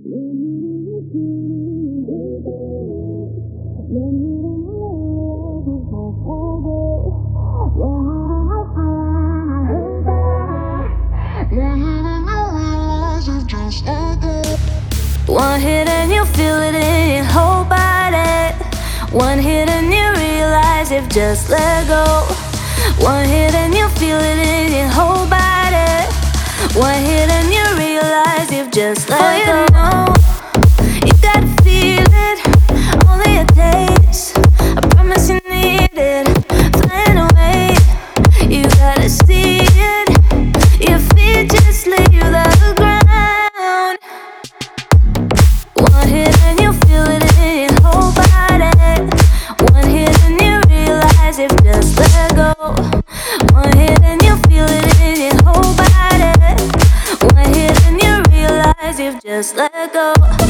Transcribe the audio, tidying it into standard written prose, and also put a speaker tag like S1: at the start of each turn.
S1: One hit and you feel it in your whole body. One hit and you realize you've just let go. One hit and you feel it in your whole body. One hit and you realize you've just let go. You know, you gotta feel it, only a taste. I promise you need it, flying away. You gotta see it, your feet just leave the ground. One hit and you feel it in your whole body. One hit and you realize you've just let go. One hit and you feel it in your whole body. One hit and you realize you've just let go.